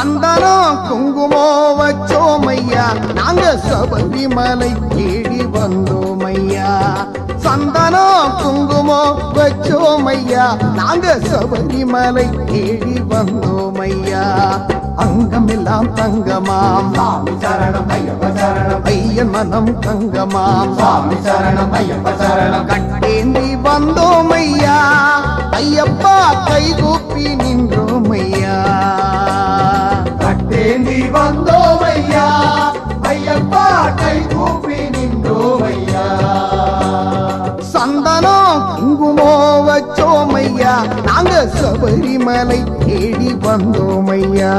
சந்தனம் குங்குமம் வச்சோமையா நாங்க சபரிமலை தேடி வந்தோமையா சந்தனம் குங்குமம் வச்சோமையா நாங்க சபரிமலை தேடி வந்தோமையா அங்கமெல்லாம் தங்கமாம் சாமி சரணம் ஐயப்ப சரணம் ஐயன் மனம் தங்கமாம் சாமி சரணம் ஐயப்ப சரணம் கட்டேந்தி வந்தோமையா ஐயப்பா கைகூப்பி நின்றோமையா கட்டேந்தி வந்தோமையா ஐயப்பா கை கூப்பி நின்றோமையா சந்தனம் குங்குமோ வச்சோமையா நாங்க சபரிமலை தேடி வந்தோமையா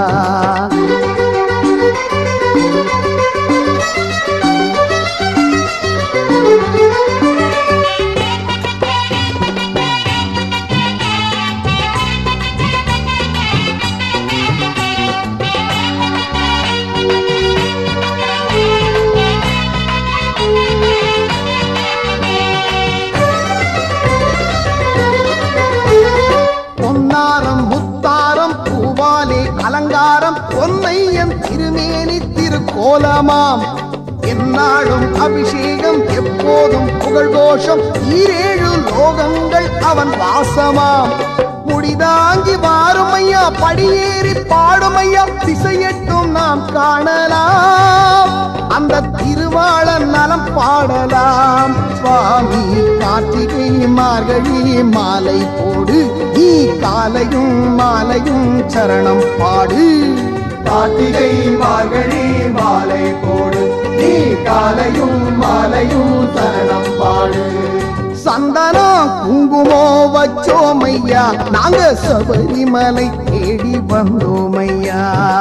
பொன்னாரம் முத்தாரம் பூவாலே அலங்காரம் பொன்னையன் திருமேனி திருக்கோலமாம் எந்நாளும் அபிஷேகம் எப்போதும் புகழ்கோஷம் ஈரேழு லோகங்கள் அவன் வாசமாம் முடிதாங்கி வாருமையா படியேறி பாடுமையா திசையட்டும் நாம் காணலாம் அந்த திருவாளன் நலம் பாடலாம் சுவாமி கார்த்திகை மார்கழி மாலை போடு நீ காலையும் மாலையும் சரணம் பாடு கார்த்திகை மார்கழி மாலை போடு நீ காலையும் மாலையும் சரணம் பாடு சந்தனம் குங்குமோ வச்சோமையா நாங்க சபரிமலை தேடி வந்தோமையா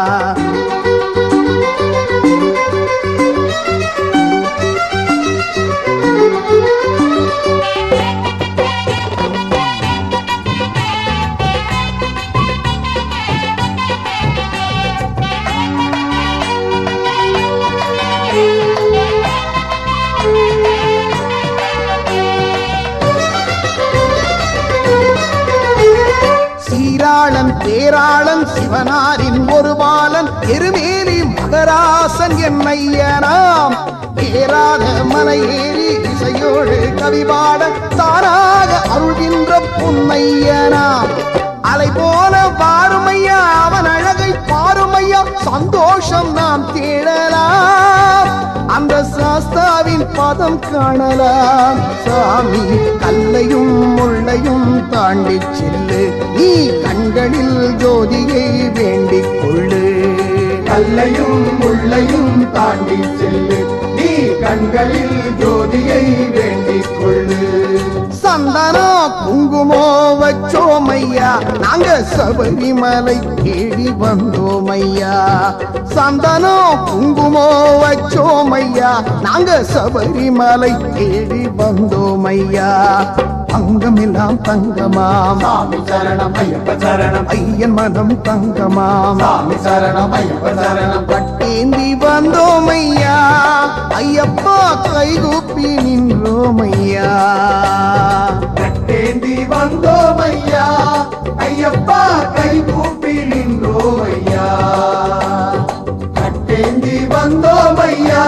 சீராளன் பேராளன் சிவனாரின் ஒரு பாலன் எருமேலி மகராசன் என்னையனாம் ஏறாத மலையேறி இசையோடு கவிபாட தாராக அருள்கின்ற பொன்னையனாம் அலை போல பாருமையா அவன் அழகை பாருமையா சந்தோஷம் நாம் தேடலாம் அந்த சாஸ்தாவின் பதம் காணலாம் சாமி கல்லையும் முள்ளையும் தாண்டி செல்லு நீ கண்களில் ஜோதியை வேண்டிக் கொள்ளு கல்லையும் முள்ளையும் தாண்டி செல்லு நீ கண்களில் ஜோதியை வேண்டிக் கொள்ளு சந்தனம் குங்குமோ வச்சோமையா நாங்க சபரிமலை தேடி வந்தோமையா சந்தனம் குங்குமோ வச்சோமையா நாங்க சபரிமலை தேடி வந்தோமையா அங்கமெல்லாம் தங்கமாம் சாமி சரணம் ஐயப்ப சரணம் ஐயன் மனம் தங்கமாம் சாமி சரணம் ஐயப்ப சரணம் கட்டேந்தி வந்தோமையா ஐயப்பா கைகூப்பி நின்றோமையா கட்டேந்தி வந்தோமையா ஐயப்பா கை கூப்பி நின்றோமையா கட்டேந்தி வந்தோமையா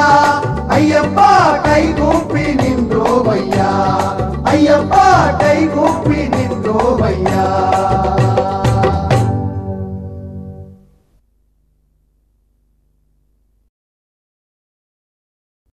ஐயப்பா கை கூப்பி நின்றோமையா ஐயப்பா கை கூப்பி